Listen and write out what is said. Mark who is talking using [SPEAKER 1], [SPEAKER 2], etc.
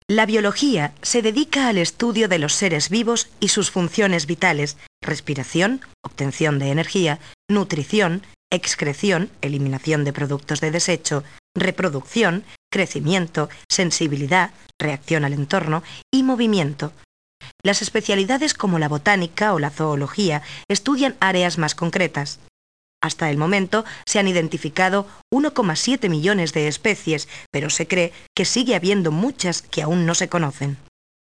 [SPEAKER 1] La biología se dedica al estudio de los seres vivos y sus funciones vitales: respiración, obtención de energía, nutrición, excreción, eliminación de productos de desecho, reproducción, crecimiento, sensibilidad, reacción al entorno y movimiento. Las especialidades como la botánica o la zoología estudian áreas más concretas. Hasta el momento se han identificado 1,7 millones de especies, pero se cree que sigue habiendo muchas que aún no se conocen.